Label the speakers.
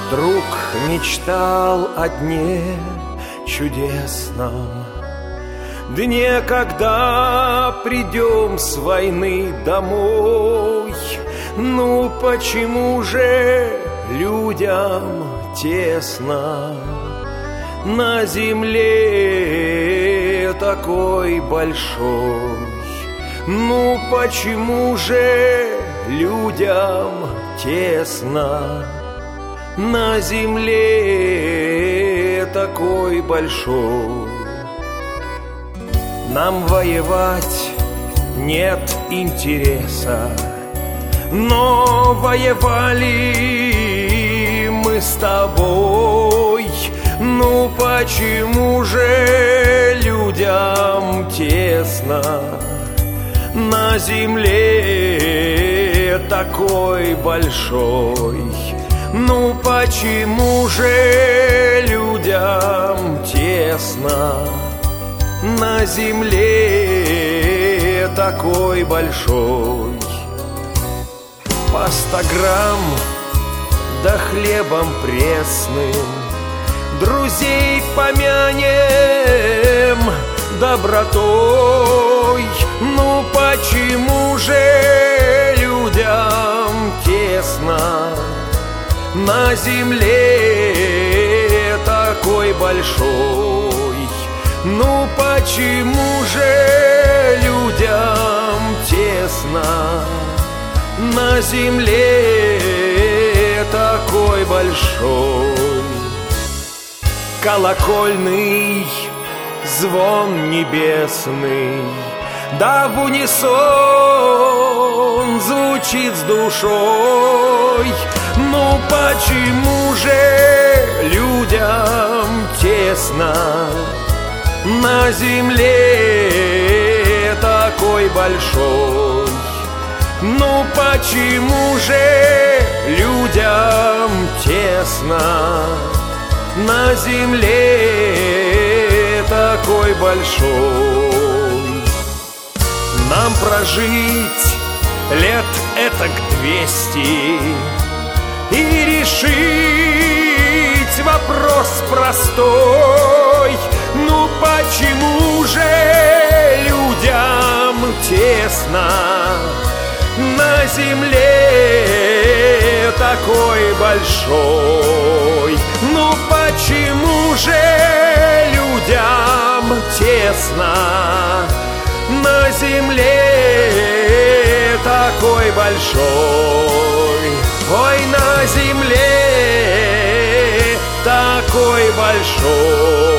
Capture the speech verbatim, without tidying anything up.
Speaker 1: Друг мечтал о дне чудесном, дне, когда придем с войны домой. Ну почему же людям тесно на земле такой большой? Ну почему же людям тесно на земле такой большой? Нам воевать нет интереса, но воевали мы с тобой. Ну почему же людям тесно на земле такой большой? Ну почему же людям тесно на земле такой большой? По ста грамм да хлебом пресным друзей помянем добротой. Ну почему же людям тесно на земле такой большой? Ну почему же людям тесно на земле такой большой? Колокольный звон небесный, да в унисон звучит с душой. Ну почему же людям тесно на земле такой большой? Ну почему же людям тесно на земле такой большой? Нам прожить лет этак двести и решить вопрос простой. Ну почему же людям тесно на земле такой большой? Ну почему же людям тесно на земле такой большой? Ой, на земле такой большой.